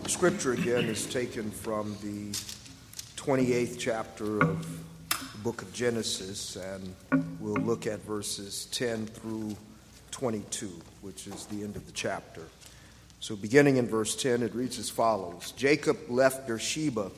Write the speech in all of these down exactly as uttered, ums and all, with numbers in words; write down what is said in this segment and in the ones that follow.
Scripture again is taken from the twenty-eighth chapter of the book of Genesis, and we'll look at verses ten through twenty-two, which is the end of the chapter. So beginning in verse ten, it reads as follows. Jacob left Beersheba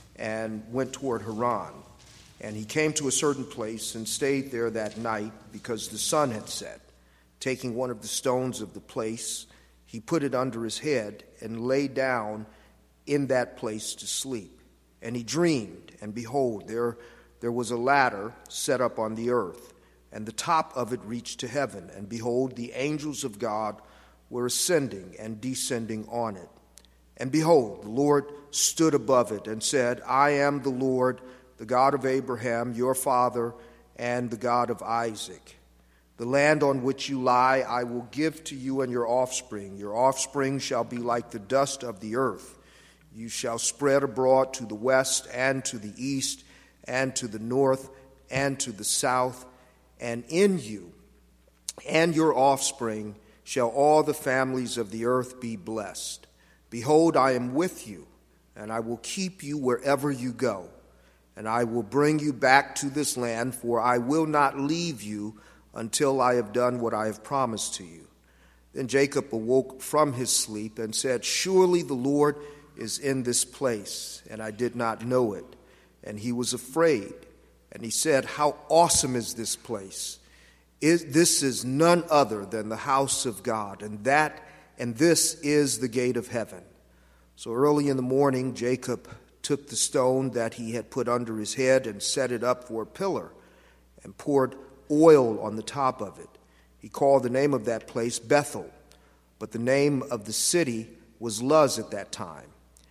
and went toward Haran, and he came to a certain place and stayed there that night because the sun had set. Taking one of the stones of the place, he put it under his head and lay down in that place to sleep. And he dreamed, and behold, there, there was a ladder set up on the earth, and the top of it reached to heaven. And behold, the angels of God were ascending and descending on it. And behold, the Lord stood above it and said, I am the Lord, the God of Abraham, your father, and the God of Isaac. The land on which you lie I will give to you and your offspring. Your offspring shall be like the dust of the earth. You shall spread abroad to the west and to the east and to the north and to the south. And in you and your offspring shall all the families of the earth be blessed. Behold, I am with you, and I will keep you wherever you go. And I will bring you back to this land, for I will not leave you until I have done what I have promised to you. Then Jacob awoke from his sleep and said, Surely the Lord is in this place, and I did not know it. And he was afraid, and he said, How awesome is this place! Is, this is none other than the house of God, and that and this is the gate of heaven. So early in the morning, Jacob took the stone that he had put under his head and set it up for a pillar, and poured oil on the top of it. He called the name of that place Bethel, but the name of the city was Luz at that time,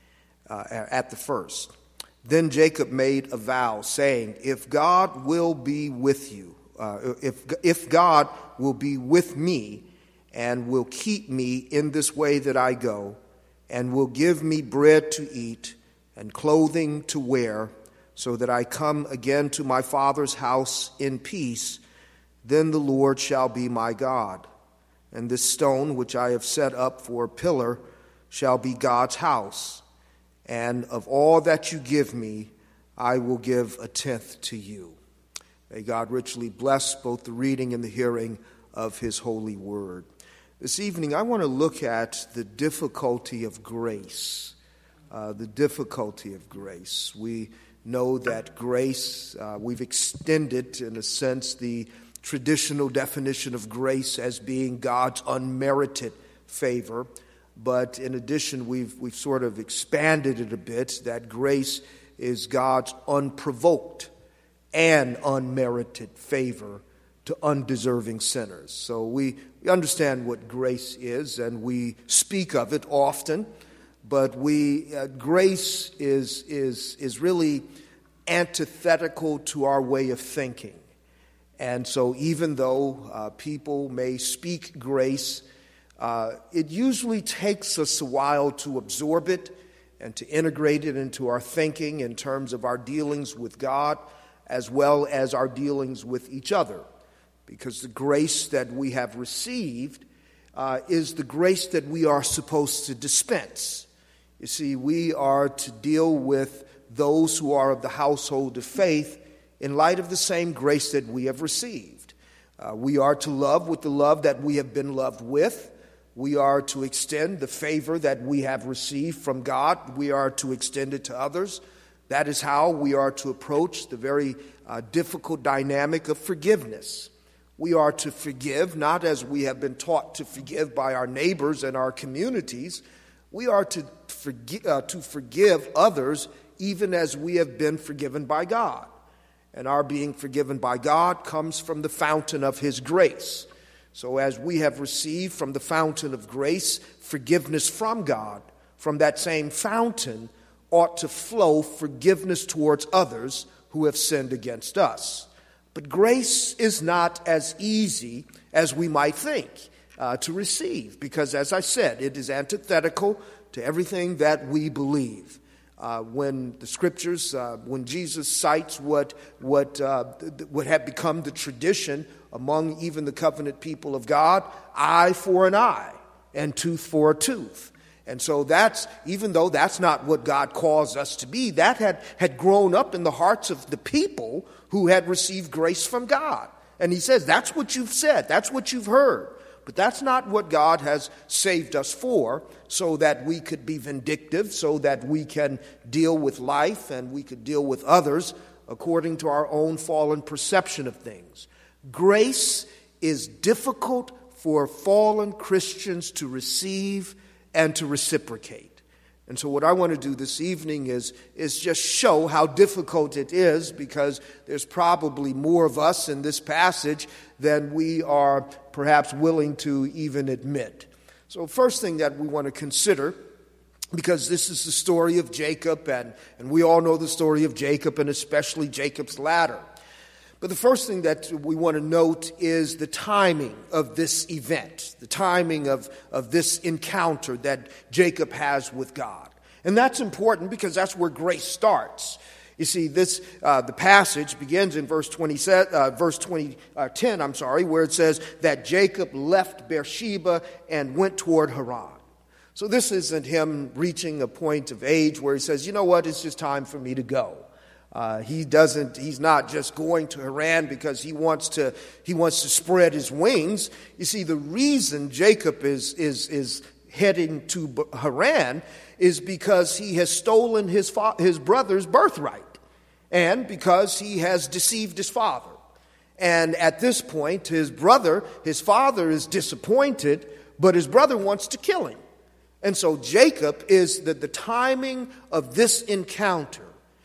uh, at the first. Then Jacob made a vow, saying, If God will be with you, uh, if if God will be with me, and will keep me in this way that I go, and will give me bread to eat and clothing to wear, so that I come again to my father's house in peace, then the Lord shall be my God. And this stone which I have set up for a pillar shall be God's house. And of all that you give me, I will give a tenth to you. May God richly bless both the reading and the hearing of his holy word. This evening, I want to look at the difficulty of grace. Uh, the difficulty of grace. We know that grace, uh, we've extended, in a sense, the traditional definition of grace as being God's unmerited favor. But in addition, we've we've sort of expanded it a bit, that grace is God's unprovoked and unmerited favor to undeserving sinners. So we, we understand what grace is, and we speak of it often, but we uh, grace is is is really antithetical to our way of thinking. And so even though uh, people may speak grace, uh, it usually takes us a while to absorb it and to integrate it into our thinking in terms of our dealings with God as well as our dealings with each other. Because the grace that we have received uh, is the grace that we are supposed to dispense. You see, we are to deal with those who are of the household of faith in light of the same grace that we have received. Uh, we are to love with the love that we have been loved with. We are to extend the favor that we have received from God. We are to extend it to others. That is how we are to approach the very uh, difficult dynamic of forgiveness. We are to forgive, not as we have been taught to forgive by our neighbors and our communities. We are to forgive, uh, to forgive others even as we have been forgiven by God. And our being forgiven by God comes from the fountain of his grace. So as we have received from the fountain of grace forgiveness from God, from that same fountain ought to flow forgiveness towards others who have sinned against us. But grace is not as easy as we might think uh, to receive, because, as I said, it is antithetical to everything that we believe. Uh, when the scriptures, uh, when Jesus cites what what uh, th- what had become the tradition among even the covenant people of God, eye for an eye and tooth for a tooth. And so that's, even though that's not what God calls us to be, that had, had grown up in the hearts of the people who had received grace from God. And he says, that's what you've said, that's what you've heard. But that's not what God has saved us for, so that we could be vindictive, so that we can deal with life and we could deal with others according to our own fallen perception of things. Grace is difficult for fallen Christians to receive and to reciprocate. And so what I want to do this evening is, is just show how difficult it is, because there's probably more of us in this passage than we are perhaps willing to even admit. So first thing that we want to consider, because this is the story of Jacob, and, and we all know the story of Jacob, and especially Jacob's ladder. But the first thing that we want to note is the timing of this event, the timing of, of this encounter that Jacob has with God. And that's important because that's where grace starts. You see, this uh, the passage begins in verse twenty, uh, verse twenty, uh, ten, I'm sorry, where it says that Jacob left Beersheba and went toward Haran. So this isn't him reaching a point of age where he says, you know what, it's just time for me to go. Uh, he doesn't. He's not just going to Haran because he wants to. He wants to spread his wings. You see, the reason Jacob is is is heading to Haran is because he has stolen his fa- his brother's birthright, and because he has deceived his father. And at this point, his brother, his father, is disappointed, but his brother wants to kill him. And so Jacob is the, the timing of this encounter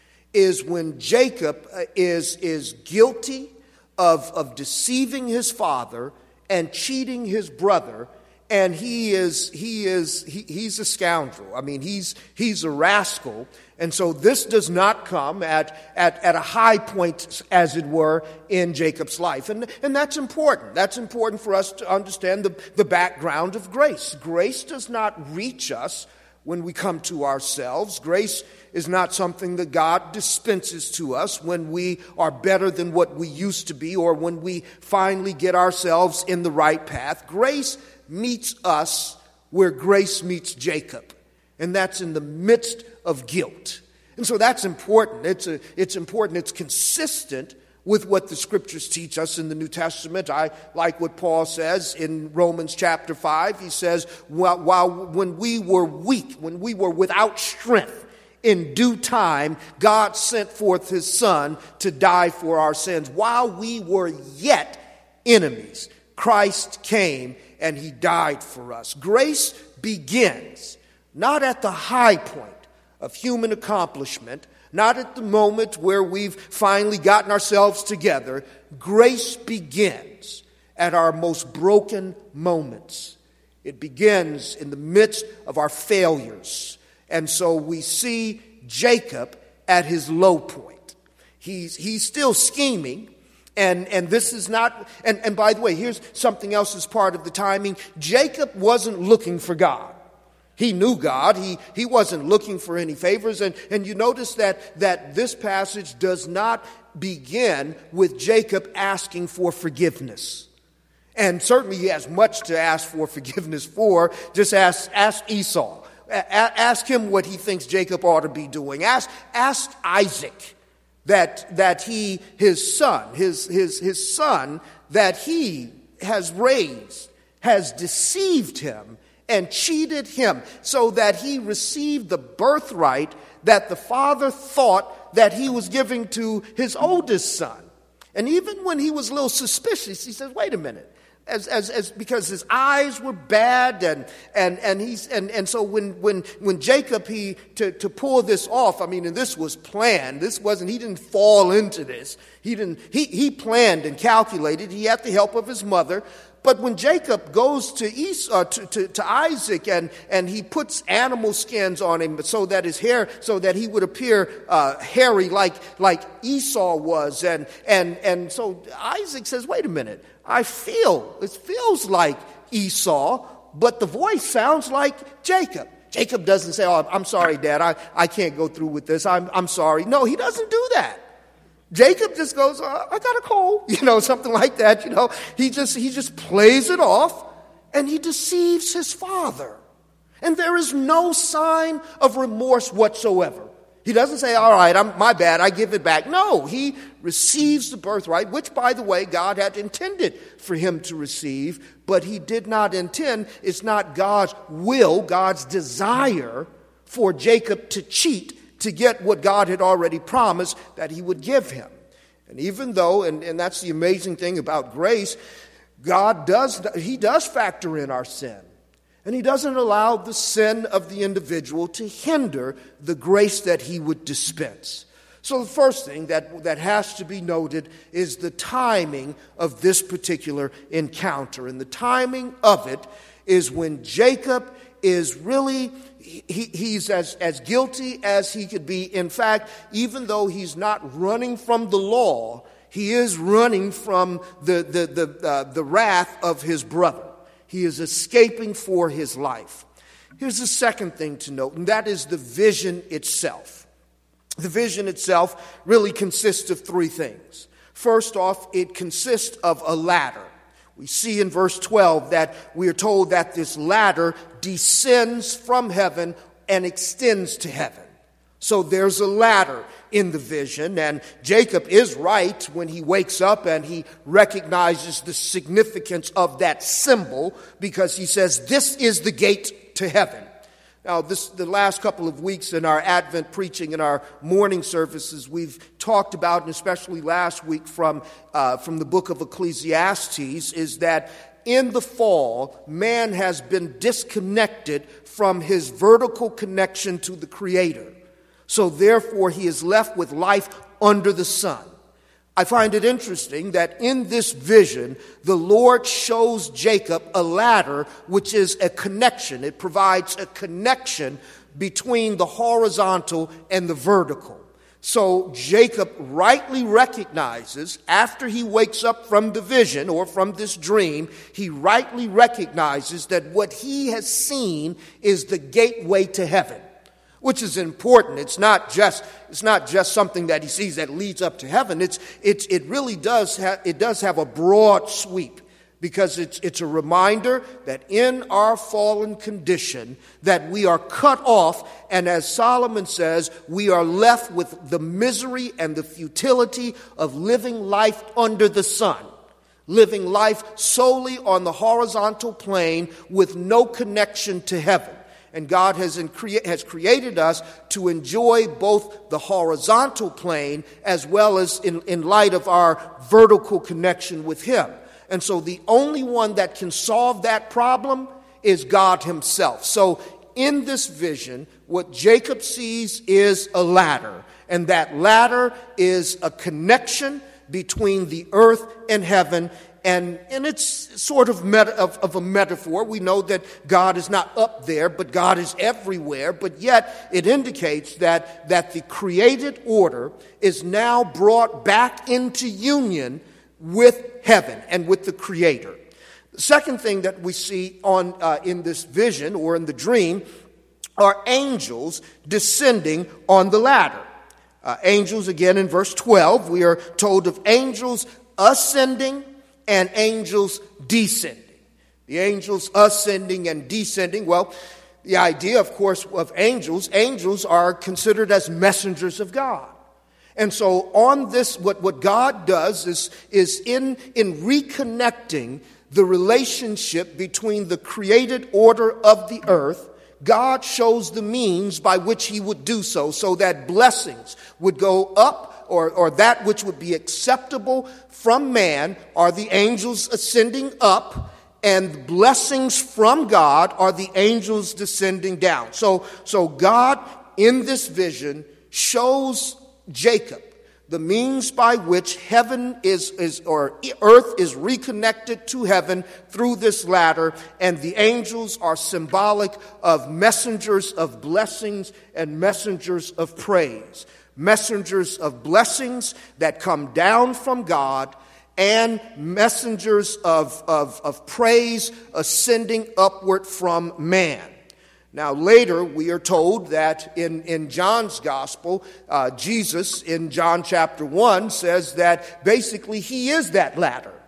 is when Jacob is, is guilty of, of deceiving his father and cheating his brother, and he is he is he, he's a scoundrel. I mean, he's he's a rascal. And so this does not come at, at, at a high point, as it were, in Jacob's life. And, and that's important. That's important for us to understand the, the background of grace. Grace does not reach us when we come to ourselves. Grace is not something that God dispenses to us when we are better than what we used to be or when we finally get ourselves in the right path. Grace meets us where grace meets Jacob, and that's in the midst of guilt. And so that's important. It's a, it's important. It's consistent with what the scriptures teach us in the New Testament. I like what Paul says in Romans chapter five. He says, while, while when we were weak, when we were without strength, in due time, God sent forth his Son to die for our sins. While we were yet enemies, Christ came and he died for us. Grace begins not at the high point of human accomplishment, not at the moment where we've finally gotten ourselves together. Grace begins at our most broken moments. It begins in the midst of our failures. And so we see Jacob at his low point. He's, he's still scheming. And, and this is not, and, and by the way, here's something else as part of the timing. Jacob wasn't looking for God. He knew God. He, he wasn't looking for any favors. And, and you notice that, that this passage does not begin with Jacob asking for forgiveness. And certainly he has much to ask for forgiveness for. Just ask, ask Esau. Ask him what he thinks Jacob ought to be doing. Ask, ask Isaac that, that he, his son, his, his, his son that he has raised, has deceived him and cheated him so that he received the birthright that the father thought that he was giving to his oldest son. And even when he was a little suspicious, he says, wait a minute. As, as, as, because his eyes were bad, and, and, and he's, and, and so when, when, when Jacob, he, to, to pull this off, I mean, and this was planned. This wasn't, he didn't fall into this. He didn't, he, he planned and calculated. He had the help of his mother. But when Jacob goes to Esau, to, to, to Isaac, and, and he puts animal skins on him so that his hair, so that he would appear uh, hairy like, like Esau was, and, and, and so Isaac says, wait a minute, I feel, it feels like Esau, but the voice sounds like Jacob. Jacob doesn't say, oh, I'm sorry, Dad, I, I can't go through with this, I'm, I'm sorry. No, he doesn't do that. Jacob just goes, uh, I got a cold, you know, something like that, you know. He just he just plays it off, and he deceives his father. And there is no sign of remorse whatsoever. He doesn't say, all right, I'm, my bad, I give it back. No, he receives the birthright, which, by the way, God had intended for him to receive, but he did not intend. It's not God's will, God's desire for Jacob to cheat to get what God had already promised that he would give him. And even though, and, and that's the amazing thing about grace, God does, he does factor in our sin. And he doesn't allow the sin of the individual to hinder the grace that he would dispense. So the first thing that, that has to be noted is the timing of this particular encounter. And the timing of it is when Jacob is really, he, he's as, as guilty as he could be. In fact, even though he's not running from the law, he is running from the, the, the, uh, the wrath of his brother. He is escaping for his life. Here's the second thing to note, and that is the vision itself. The vision itself really consists of three things. First off, it consists of a ladder. We see in verse twelve that we are told that this ladder descends from heaven and extends to heaven. So there's a ladder in the vision, and Jacob is right when he wakes up and he recognizes the significance of that symbol, because he says, this is the gate to heaven. Now, this the last couple of weeks in our Advent preaching, in our morning services, we've talked about, and especially last week from, uh, from the book of Ecclesiastes, is that in the fall, man has been disconnected from his vertical connection to the Creator. So therefore, he is left with life under the sun. I find it interesting that in this vision, the Lord shows Jacob a ladder, which is a connection. It provides a connection between the horizontal and the vertical. So Jacob rightly recognizes, after he wakes up from the vision or from this dream, he rightly recognizes that what he has seen is the gateway to heaven. Which is important. It's not just it's not just something that he sees that leads up to heaven. It's it's it really does have it does have a broad sweep, because it's it's a reminder that in our fallen condition that we are cut off, and as Solomon says, we are left with the misery and the futility of living life under the sun. Living life solely on the horizontal plane with no connection to heaven. And God has, in crea- has created us to enjoy both the horizontal plane as well as in, in light of our vertical connection with Him. And so the only one that can solve that problem is God Himself. So in this vision, what Jacob sees is a ladder. And that ladder is a connection between the earth and heaven. And, and it's sort of, meta, of, of a metaphor. We know that God is not up there, but God is everywhere. But yet it indicates that, that the created order is now brought back into union with heaven and with the Creator. The second thing that we see on uh, in this vision or in the dream are angels descending on the ladder. Uh, angels, again in verse twelve, we are told of angels ascending and angels descending. The angels ascending and descending. Well, the idea, of course, of angels, angels are considered as messengers of God. And so on this, what, what God does is, is in, in reconnecting the relationship between the created order of the earth, God shows the means by which He would do so, so that blessings would go up, or, or that which would be acceptable from man are the angels ascending up, and blessings from God are the angels descending down. So, so God, in this vision, shows Jacob the means by which heaven is, is, or earth is reconnected to heaven through this ladder, and the angels are symbolic of messengers of blessings and messengers of praise. Messengers of blessings that come down from God, and messengers of, of, of praise ascending upward from man. Now, later we are told that in, in John's gospel, uh, Jesus in John chapter one says that basically He is that ladder.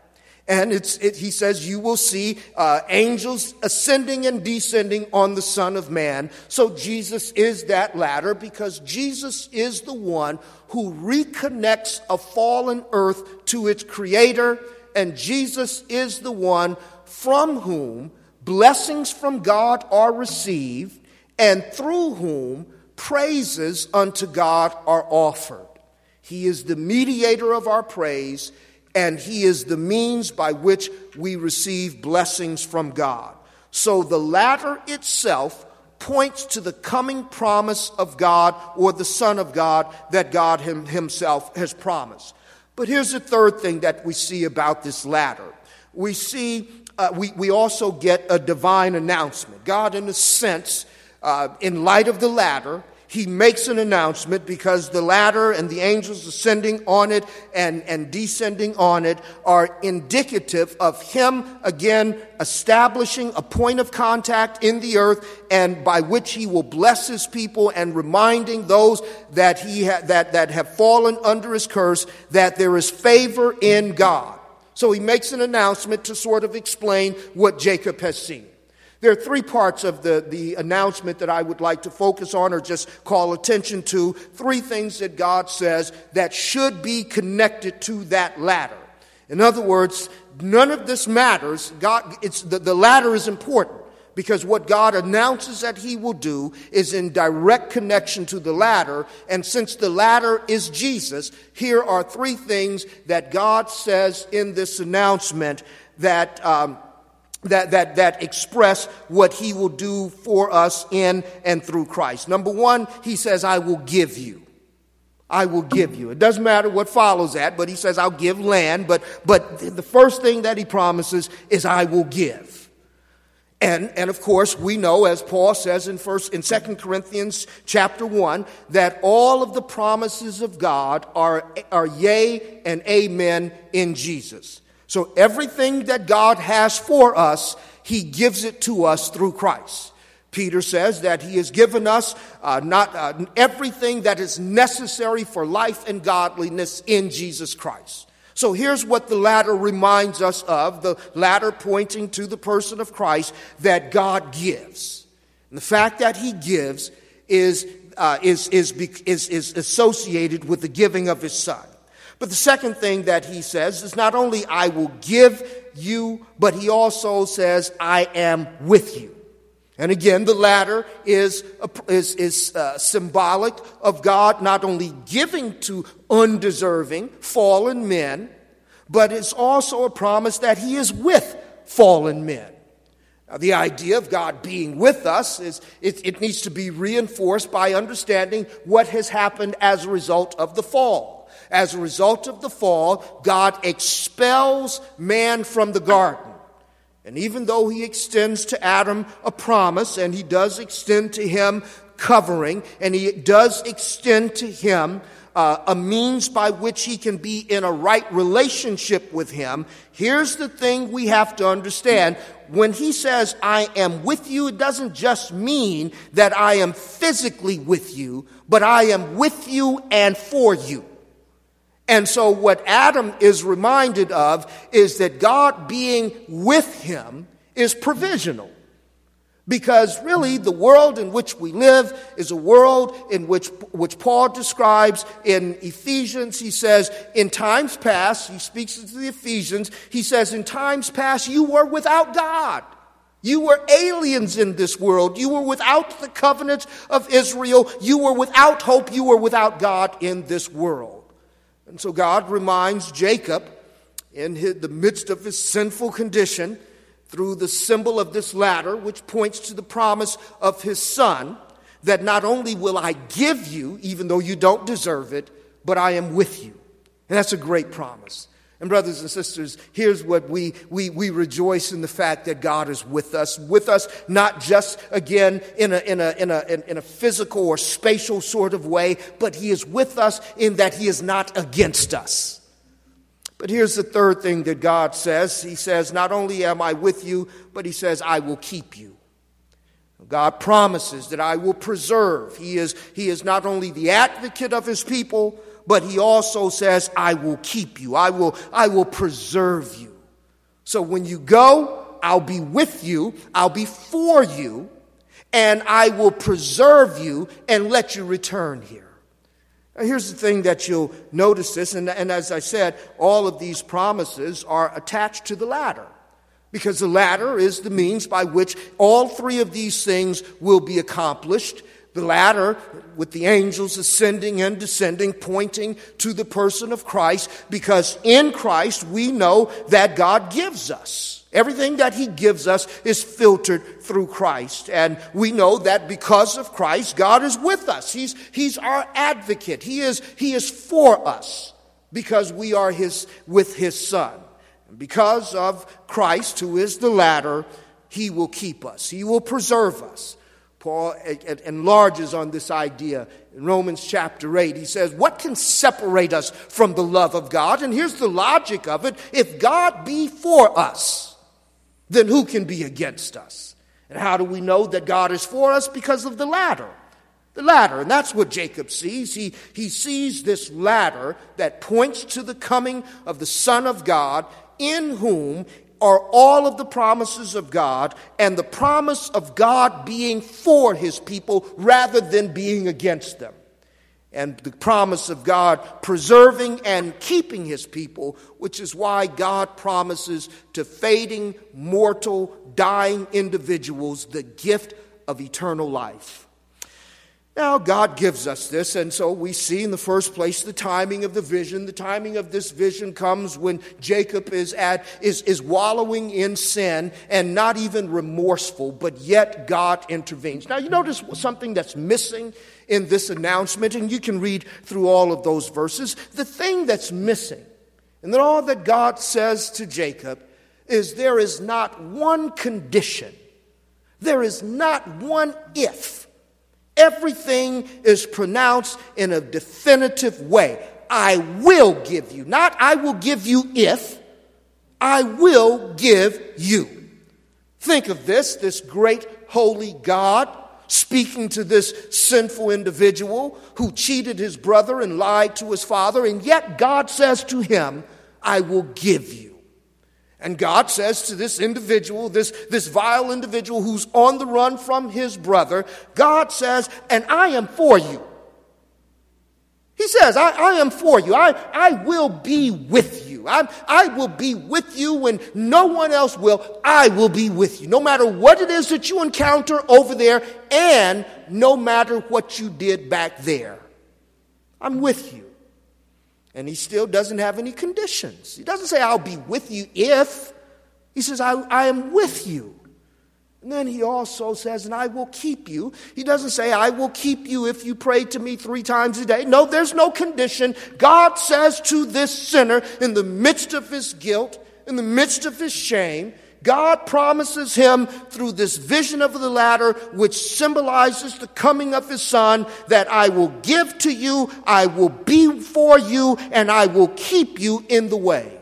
And it's, it, he says, you will see uh, angels ascending and descending on the Son of Man. So Jesus is that ladder, because Jesus is the one who reconnects a fallen earth to its creator. And Jesus is the one from whom blessings from God are received, and through whom praises unto God are offered. He is the mediator of our praise, and he is the means by which we receive blessings from God. So the ladder itself points to the coming promise of God, or the Son of God, that God himself has promised. But here's the third thing that we see about this ladder. We see, uh, we, we also get a divine announcement. God, in a sense, uh, in light of the ladder, he makes an announcement, because the ladder and the angels ascending on it and, and descending on it are indicative of him, again, establishing a point of contact in the earth, and by which he will bless his people, and reminding those that he ha- that, that have fallen under his curse that there is favor in God. So he makes an announcement to sort of explain what Jacob has seen. There are three parts of the, the announcement that I would like to focus on, or just call attention to. Three things that God says that should be connected to that ladder. In other words, none of this matters. God, it's the, the ladder is important, because what God announces that he will do is in direct connection to the ladder. And since the ladder is Jesus, here are three things that God says in this announcement that um, That, that, that express what he will do for us in and through Christ. Number one, he says, I will give you. I will give you. It doesn't matter what follows that, but he says, I'll give land. But, but the first thing that he promises is, I will give. And, and of course, we know, as Paul says in first, in Second Corinthians chapter one, that all of the promises of God are, are yea and amen in Jesus. So everything that God has for us, he gives it to us through Christ. Peter says that he has given us uh, not uh, everything that is necessary for life and godliness in Jesus Christ. So here's what the ladder reminds us of, the ladder pointing to the person of Christ, that God gives. And the fact that he gives is, uh, is, is, is, is associated with the giving of his Son. But the second thing that he says is not only I will give you, but he also says I am with you. And again, the ladder is, is, is uh, symbolic of God not only giving to undeserving, fallen men, but it's also a promise that he is with fallen men. Now, the idea of God being with us is it, it needs to be reinforced by understanding what has happened as a result of the fall. As a result of the fall, God expels man from the garden. And even though he extends to Adam a promise, and he does extend to him covering, and he does extend to him uh, a means by which he can be in a right relationship with him, here's the thing we have to understand. When he says, I am with you, it doesn't just mean that I am physically with you, but I am with you and for you. And so what Adam is reminded of is that God being with him is provisional. Because really the world in which we live is a world in which, which Paul describes in Ephesians. He says, in times past, he speaks to the Ephesians, he says, in times past you were without God. You were aliens in this world. You were without the covenant of Israel. You were without hope. You were without God in this world. And so God reminds Jacob, in his, the midst of his sinful condition, through the symbol of this ladder, which points to the promise of his Son, that not only will I give you, even though you don't deserve it, but I am with you. And that's a great promise. And brothers and sisters, here's what we, we, we rejoice in the fact that God is with us. With us not just, again, in a, in, a, in, a, in a physical or spatial sort of way, but he is with us in that he is not against us. But here's the third thing that God says. He says, not only am I with you, but he says, I will keep you. God promises that I will preserve. He is, he is not only the advocate of his people, but he also says, I will keep you. I will, I will preserve you. So when you go, I'll be with you, I'll be for you, and I will preserve you and let you return here. Now, here's the thing that you'll notice this, and, and as I said, all of these promises are attached to the ladder, because the ladder is the means by which all three of these things will be accomplished. The ladder with the angels ascending and descending, pointing to the person of Christ, because in Christ we know that God gives us. Everything that he gives us is filtered through Christ. And we know that because of Christ, God is with us. He's, he's our advocate. He is, he is for us because we are his, with his Son. And because of Christ, who is the ladder, he will keep us. He will preserve us. Paul enlarges on this idea in Romans chapter eight. He says, what can separate us from the love of God? And here's the logic of it. If God be for us, then who can be against us? And how do we know that God is for us? Because of the ladder. The ladder. And that's what Jacob sees. He, he sees this ladder that points to the coming of the Son of God, in whom are all of the promises of God, and the promise of God being for his people rather than being against them. And the promise of God preserving and keeping his people, which is why God promises to fading, mortal, dying individuals the gift of eternal life. Now, God gives us this, and so we see in the first place the timing of the vision. The timing of this vision comes when Jacob is at is, is wallowing in sin and not even remorseful, but yet God intervenes. Now, you notice something that's missing in this announcement, and you can read through all of those verses. The thing that's missing, and then all that God says to Jacob, is there is not one condition. There is not one if. Everything is pronounced in a definitive way. I will give you. Not I will give you if. I will give you. Think of this, this great holy God speaking to this sinful individual who cheated his brother and lied to his father, and yet God says to him, I will give you. And God says to this individual, this, this vile individual who's on the run from his brother, God says, and I am for you. He says, I, I am for you. I, I will be with you. I, I will be with you when no one else will. I will be with you. No matter what it is that you encounter over there, and no matter what you did back there, I'm with you. And he still doesn't have any conditions. He doesn't say, I'll be with you if. He says, I, I am with you. And then he also says, and I will keep you. He doesn't say, I will keep you if you pray to me three times a day. No, there's no condition. God says to this sinner, in the midst of his guilt, in the midst of his shame, God promises him through this vision of the ladder, which symbolizes the coming of his Son, that I will give to you, I will be for you, and I will keep you in the way.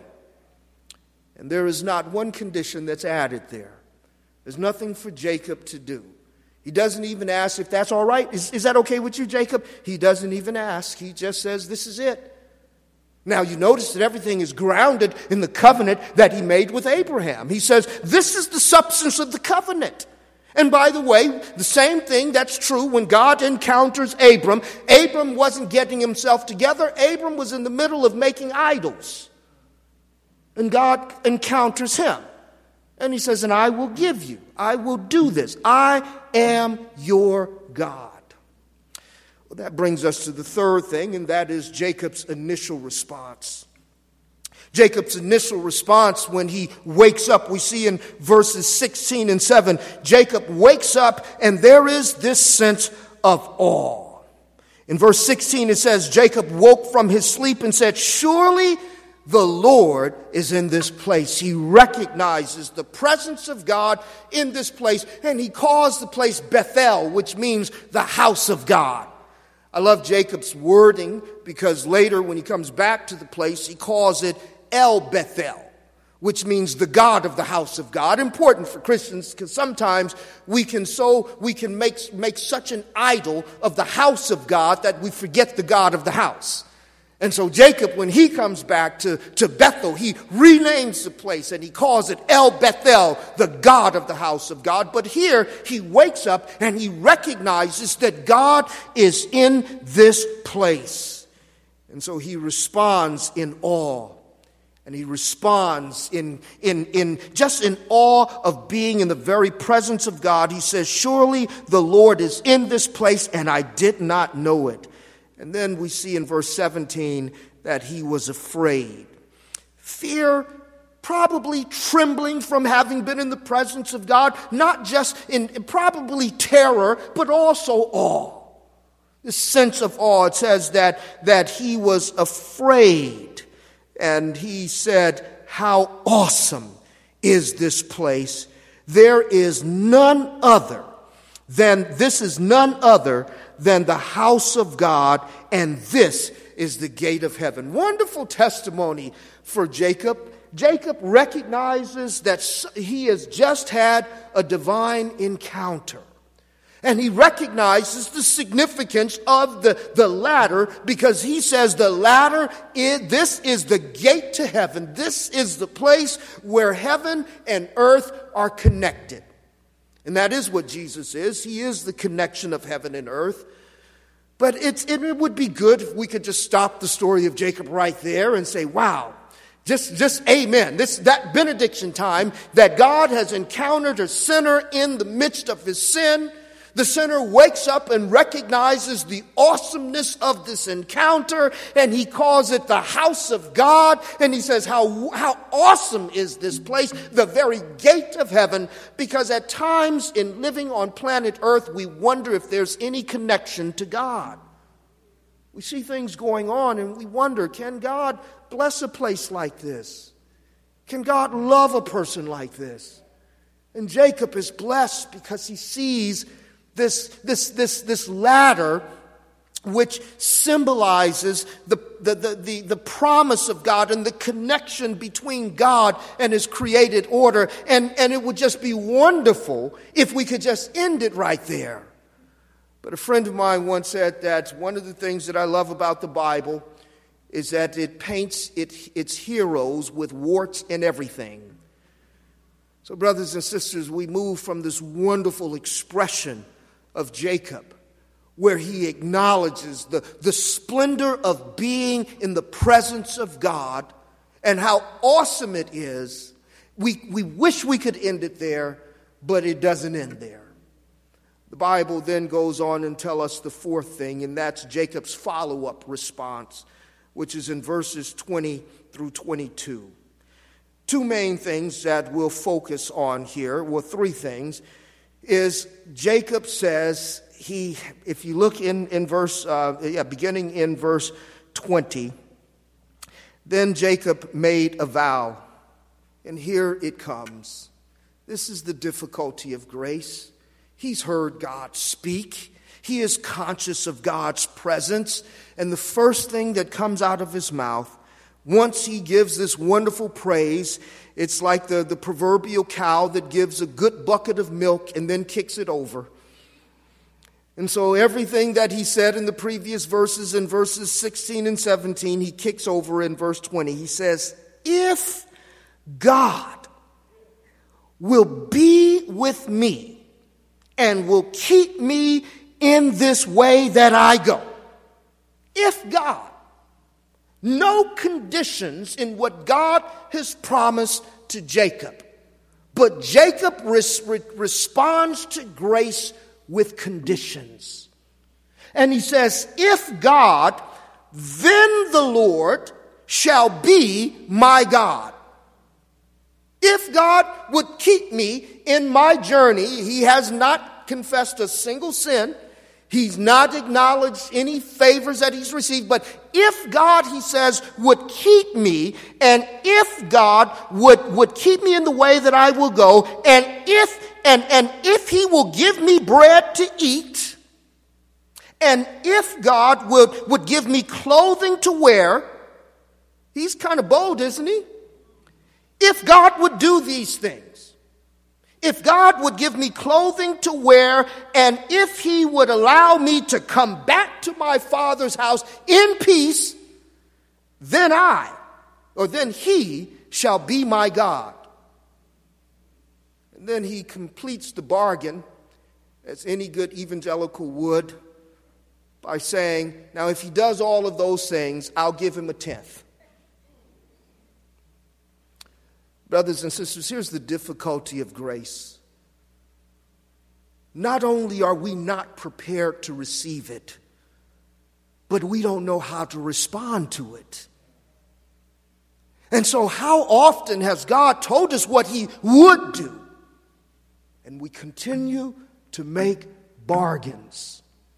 And there is not one condition that's added there. There's nothing for Jacob to do. He doesn't even ask if that's all right. Is, is that okay with you, Jacob? He doesn't even ask. He just says, this is it. Now, you notice that everything is grounded in the covenant that he made with Abraham. He says, this is the substance of the covenant. And by the way, the same thing that's true when God encounters Abram. Abram wasn't getting himself together. Abram was in the middle of making idols. And God encounters him. And he says, and I will give you. I will do this. I am your God. Well, that brings us to the third thing, and that is Jacob's initial response. Jacob's initial response when he wakes up, we see in verses sixteen and seven, Jacob wakes up and there is this sense of awe. In verse sixteen it says, Jacob woke from his sleep and said, surely the Lord is in this place. He recognizes the presence of God in this place, and he calls the place Bethel, which means the house of God. I love Jacob's wording because later when he comes back to the place, he calls it El Bethel, which means the God of the house of God. Important for Christians because sometimes we can so we can make make such an idol of the house of God that we forget the God of the house. And so Jacob, when he comes back to, to Bethel, he renames the place and he calls it El Bethel, the God of the house of God. But here he wakes up and he recognizes that God is in this place. And so he responds in awe. And he responds in, in, in just in awe of being in the very presence of God. He says, surely the Lord is in this place and I did not know it. And then we see in verse seventeen that he was afraid. Fear, probably trembling from having been in the presence of God, not just in probably terror, but also awe. This sense of awe. It says that, that he was afraid. And he said, how awesome is this place? There is none other than, this is none other than the house of God, and this is the gate of heaven. Wonderful testimony for Jacob. Jacob recognizes that he has just had a divine encounter. And he recognizes the significance of the, the ladder, because he says the ladder is, this is the gate to heaven. This is the place where heaven and earth are connected. And that is what Jesus is. He is the connection of heaven and earth. But it's, it would be good if we could just stop the story of Jacob right there and say, wow, just, just amen. This, that benediction time that God has encountered a sinner in the midst of his sin. The sinner wakes up and recognizes the awesomeness of this encounter, and he calls it the house of God. And he says, how, how awesome is this place, the very gate of heaven, because at times in living on planet Earth, we wonder if there's any connection to God. We see things going on and we wonder, can God bless a place like this? Can God love a person like this? And Jacob is blessed because he sees This, this, this, this ladder, which symbolizes the, the, the, the, the promise of God and the connection between God and his created order. And, and it would just be wonderful if we could just end it right there. But a friend of mine once said that one of the things that I love about the Bible is that it paints it, its heroes with warts and everything. So brothers and sisters, we move from this wonderful expression of Jacob, where he acknowledges the, the splendor of being in the presence of God and how awesome it is. We, we wish we could end it there, but it doesn't end there. The Bible then goes on and tells us the fourth thing, and that's Jacob's follow-up response, which is in verses twenty through twenty-two. Two main things that we'll focus on here, well, three things, is Jacob says, he, if you look in, in verse, uh, yeah, beginning in verse twenty, then Jacob made a vow, and here it comes. This is the difficulty of grace. He's heard God speak. He is conscious of God's presence, and the first thing that comes out of his mouth, once he gives this wonderful praise, it's like the, the proverbial cow that gives a good bucket of milk and then kicks it over. And so everything that he said in the previous verses, in verses sixteen and seventeen, he kicks over in verse twenty. He says, if God will be with me and will keep me in this way that I go. If God. No conditions in what God has promised to Jacob. But Jacob res- re- responds to grace with conditions. And he says, if God, then the Lord shall be my God. If God would keep me in my journey, he has not confessed a single sin. He's not acknowledged any favors that he's received. But if God, he says, would keep me, and if God would, would keep me in the way that I will go, and if and, and if he will give me bread to eat, and if God would, would give me clothing to wear, he's kind of bold, isn't he? If God would do these things, if God would give me clothing to wear, and if he would allow me to come back to my father's house in peace, then I, or then he, shall be my God. And then he completes the bargain, as any good evangelical would, by saying, now if he does all of those things, I'll give him a tenth. Brothers and sisters, here's the difficulty of grace. Not only are we not prepared to receive it, but we don't know how to respond to it. And so how often has God told us what he would do? And we continue to make bargains.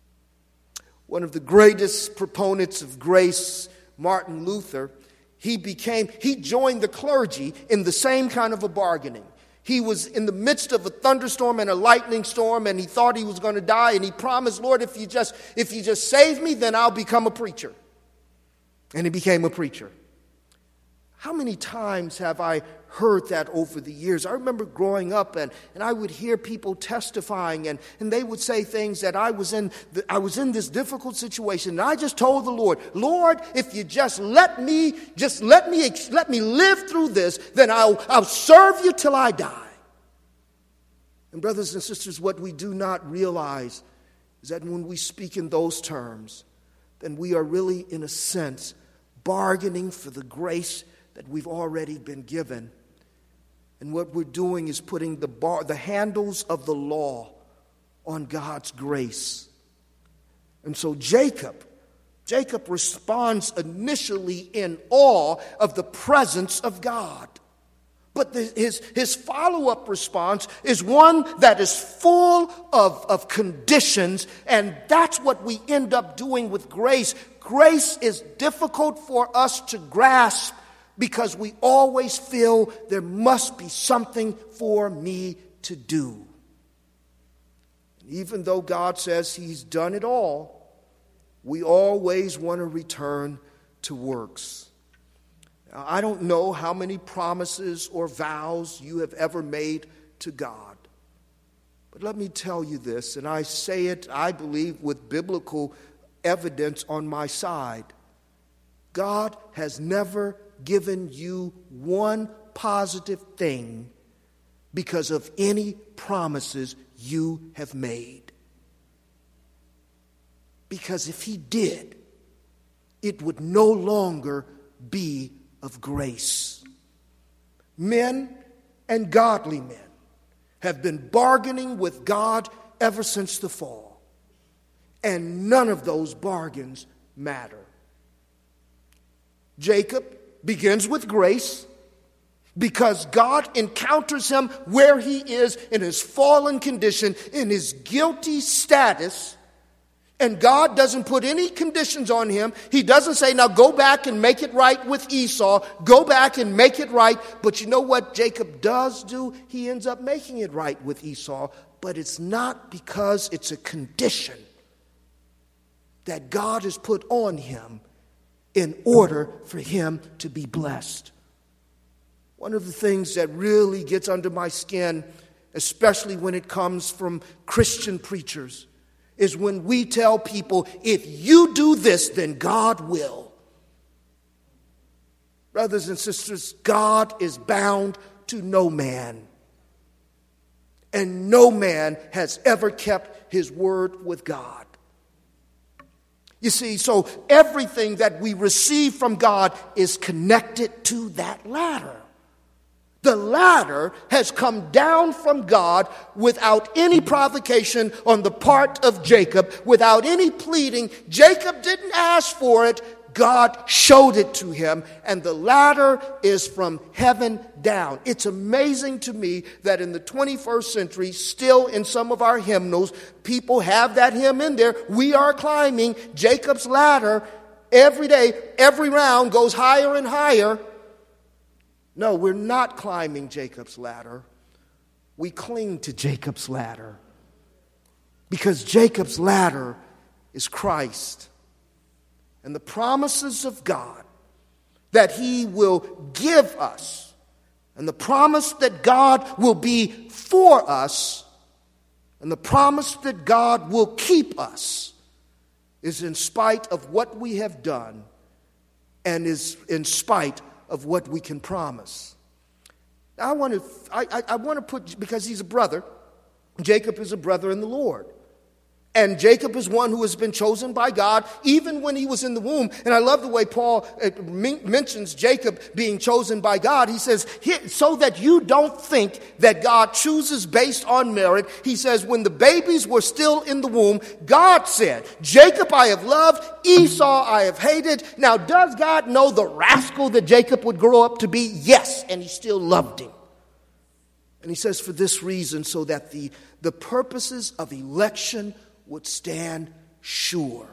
One of the greatest proponents of grace, Martin Luther, he became, he joined the clergy in the same kind of a bargaining. He was in the midst of a thunderstorm and a lightning storm, and he thought he was going to die, and he promised, Lord, if you just if you just save me, then I'll become a preacher. And he became a preacher. How many times have I heard that over the years? I remember growing up, and, and I would hear people testifying, and, and they would say things that I was in the, I was in this difficult situation, and I just told the Lord, Lord, if you just let me, just let me let me live through this, then I'll I'll serve you till I die. And brothers and sisters, what we do not realize is that when we speak in those terms, then we are really, in a sense, bargaining for the grace that we've already been given. And what we're doing is putting the bar, the handles of the law on God's grace. And so Jacob, Jacob responds initially in awe of the presence of God. But the, his, his follow-up response is one that is full of, of conditions, and that's what we end up doing with grace. Grace is difficult for us to grasp because we always feel there must be something for me to do. And even though God says he's done it all, we always want to return to works. Now, I don't know how many promises or vows you have ever made to God. But let me tell you this, and I say it, I believe, with biblical evidence on my side. God has never given you one positive thing because of any promises you have made. Because if he did, it would no longer be of grace. Men and godly men have been bargaining with God ever since the fall, and none of those bargains matter. Jacob begins with grace because God encounters him where he is in his fallen condition, in his guilty status, and God doesn't put any conditions on him. He doesn't say, now go back and make it right with Esau. Go back and make it right. But you know what Jacob does do? He ends up making it right with Esau. But it's not because it's a condition that God has put on him in order for him to be blessed. One of the things that really gets under my skin, especially when it comes from Christian preachers, is when we tell people, if you do this, then God will. Brothers and sisters, God is bound to no man. And no man has ever kept his word with God. You see, so everything that we receive from God is connected to that ladder. The ladder has come down from God without any provocation on the part of Jacob, without any pleading. Jacob didn't ask for it. God showed it to him, and the ladder is from heaven down. It's amazing to me that in the twenty-first century, still in some of our hymnals, people have that hymn in there. We are climbing Jacob's ladder. Every day, every round goes higher and higher. No, we're not climbing Jacob's ladder. We cling to Jacob's ladder because Jacob's ladder is Christ. And the promises of God that he will give us, and the promise that God will be for us, and the promise that God will keep us, is in spite of what we have done, and is in spite of what we can promise. I want to, I, I, I want to put, because he's a brother, Jacob is a brother in the Lord. And Jacob is one who has been chosen by God even when he was in the womb. And I love the way Paul mentions Jacob being chosen by God. He says, so that you don't think that God chooses based on merit. He says, when the babies were still in the womb, God said, Jacob I have loved, Esau I have hated. Now, does God know the rascal that Jacob would grow up to be? Yes, and he still loved him. And he says, for this reason, so that the, the purposes of election would stand sure.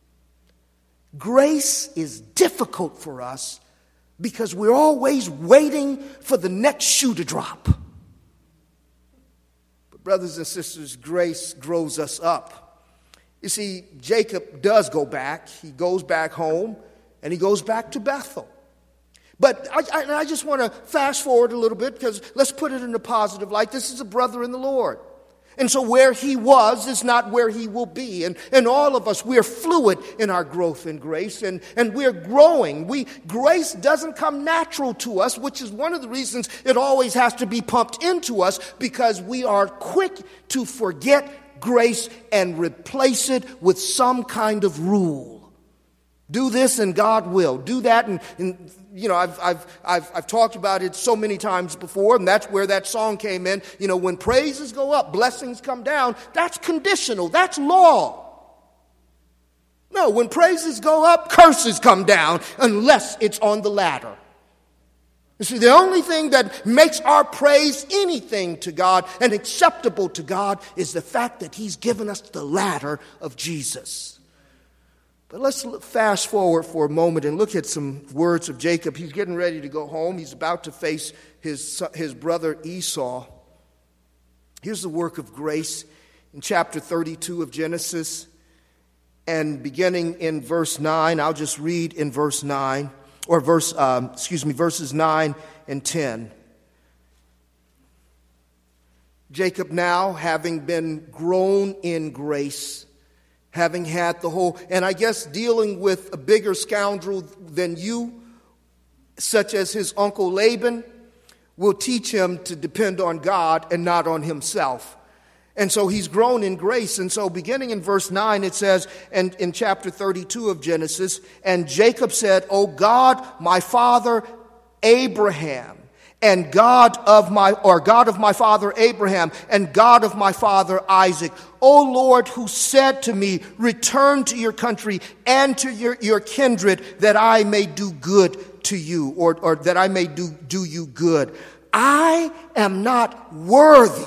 Grace is difficult for us because we're always waiting for the next shoe to drop. But brothers and sisters, grace grows us up. You see, Jacob does go back. He goes back home and he goes back to Bethel. But I, I, I just want to fast forward a little bit because let's put it in a positive light. This is a brother in the Lord. And so where he was is not where he will be. And, and all of us, we're fluid in our growth in grace. And, and we're growing. We, grace doesn't come natural to us, which is one of the reasons it always has to be pumped into us, because we are quick to forget grace and replace it with some kind of rule. Do this and God will. Do that and, and you know, I've, I've, I've, I've talked about it so many times before, and that's where that song came in. You know, when praises go up, blessings come down. That's conditional. That's law. No, when praises go up, curses come down, unless it's on the ladder. You see, the only thing that makes our praise anything to God and acceptable to God is the fact that He's given us the ladder of Jesus. But let's fast forward for a moment and look at some words of Jacob. He's getting ready to go home. He's about to face his, his brother Esau. Here's the work of grace in chapter thirty-two of Genesis. And beginning in verse nine, I'll just read in verse nine, or verse, um, excuse me, verses nine and ten. Jacob now, having been grown in grace, having had the whole, and I guess dealing with a bigger scoundrel than you, such as his uncle Laban, will teach him to depend on God and not on himself. And so he's grown in grace. And so beginning in verse nine, it says, and in chapter thirty-two of Genesis, and Jacob said, O God, my father Abraham, and God of my, or God of my father Abraham, and God of my father Isaac, O Lord, who said to me, return to your country and to your, your kindred, that I may do good to you, or, or that I may do, do you good. I am not worthy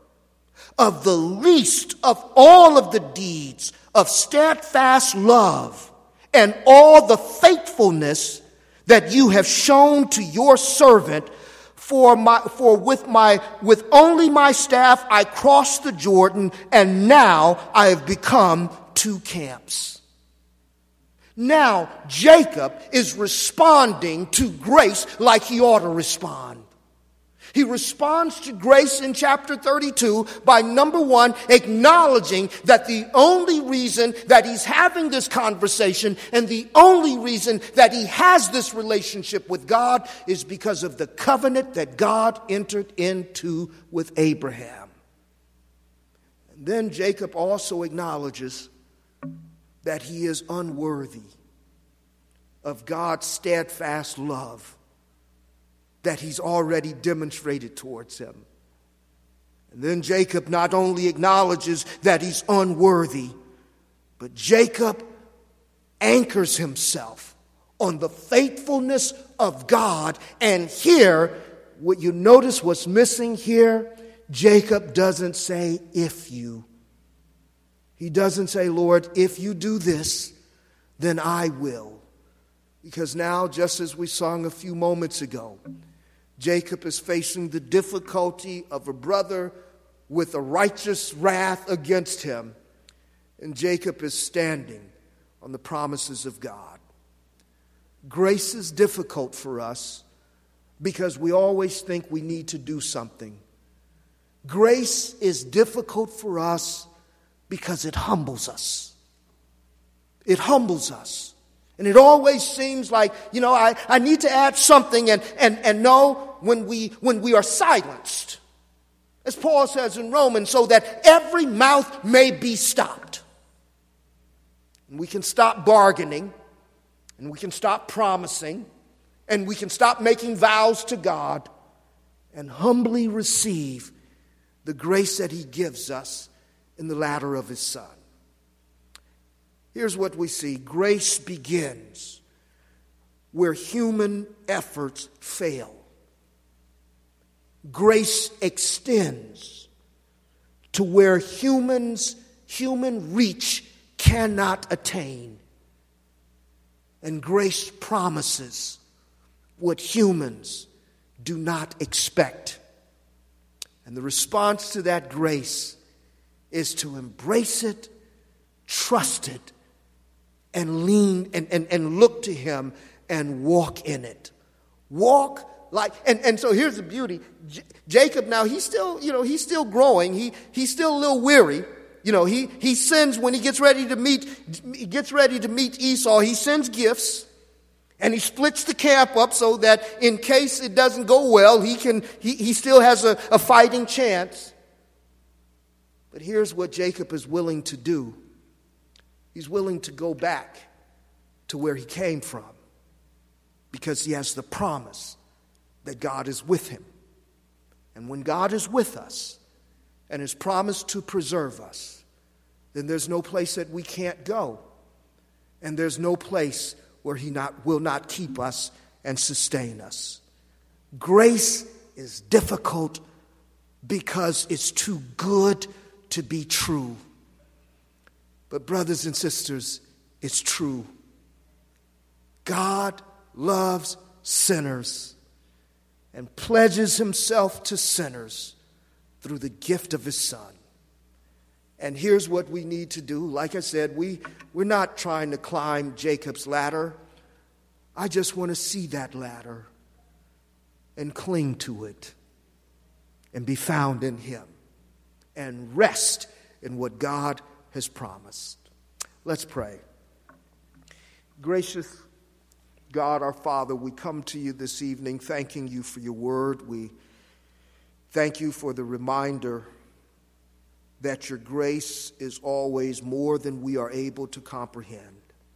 of the least of all of the deeds of steadfast love and all the faithfulness that you have shown to your servant. For my, for with my, with only my staff I crossed the Jordan, and now I have become two camps. Now Jacob is responding to grace like he ought to respond. He responds to grace in chapter thirty-two by, number one, acknowledging that the only reason that he's having this conversation and the only reason that he has this relationship with God is because of the covenant that God entered into with Abraham. And then Jacob also acknowledges that he is unworthy of God's steadfast love that he's already demonstrated towards him. And then Jacob not only acknowledges that he's unworthy, but Jacob anchors himself on the faithfulness of God. And here, what you notice what's missing here, Jacob doesn't say, if you. He doesn't say, Lord, if you do this, then I will. Because now, just as we sung a few moments ago, Jacob is facing the difficulty of a brother with a righteous wrath against him. And Jacob is standing on the promises of God. Grace is difficult for us because we always think we need to do something. Grace is difficult for us because it humbles us. It humbles us. And it always seems like, you know, I, I need to add something, and, and, and no, when we, when we are silenced, as Paul says in Romans, so that every mouth may be stopped. And we can stop bargaining, and we can stop promising, and we can stop making vows to God, and humbly receive the grace that he gives us in the ladder of his Son. Here's what we see. Grace begins where human efforts fail. Grace extends to where humans, human reach cannot attain. And grace promises what humans do not expect. And the response to that grace is to embrace it, trust it, and lean and, and, and look to him and walk in it. Walk like, and, and so here's the beauty. J- Jacob now, he's still, you know, he's still growing. He he's still a little weary. You know, he he sends when he gets ready to meet he gets ready to meet Esau, he sends gifts. And he splits the camp up so that in case it doesn't go well, he can he, he still has a, a fighting chance. But here's what Jacob is willing to do. He's willing to go back to where he came from because he has the promise that God is with him. And when God is with us and has promised to preserve us, then there's no place that we can't go. And there's no place where he not will not keep us and sustain us. Grace is difficult because it's too good to be true. But brothers and sisters, it's true. God loves sinners and pledges himself to sinners through the gift of his Son. And here's what we need to do. Like I said, we, we're not trying to climb Jacob's ladder. I just want to see that ladder and cling to it and be found in him and rest in what God has promised. Let's pray. Gracious God, our Father, we come to you this evening thanking you for your word. We thank you for the reminder that your grace is always more than we are able to comprehend.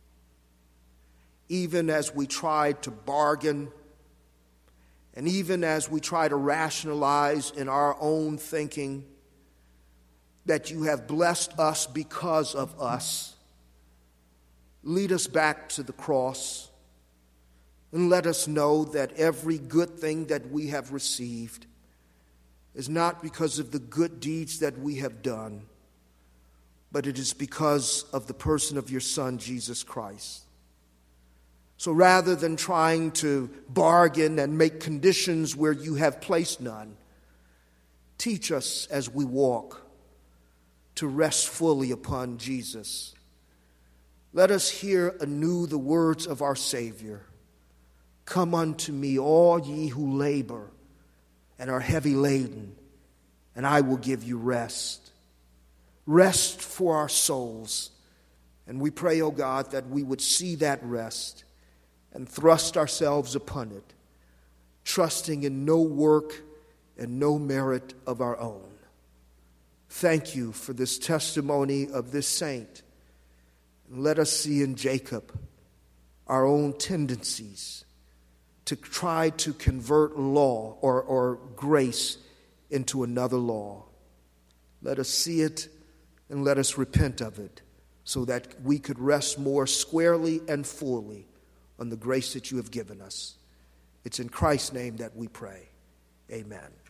Even as we try to bargain, and even as we try to rationalize in our own thinking that you have blessed us because of us, lead us back to the cross and let us know that every good thing that we have received is not because of the good deeds that we have done, but it is because of the person of your Son, Jesus Christ. So rather than trying to bargain and make conditions where you have placed none, teach us as we walk to rest fully upon Jesus. Let us hear anew the words of our Savior. Come unto me, all ye who labor and are heavy laden, and I will give you rest. Rest for our souls. And we pray, O God, that we would see that rest and thrust ourselves upon it, trusting in no work and no merit of our own. Thank you for this testimony of this saint. And let us see in Jacob our own tendencies to try to convert law or, or grace into another law. Let us see it and let us repent of it so that we could rest more squarely and fully on the grace that you have given us. It's in Christ's name that we pray. Amen.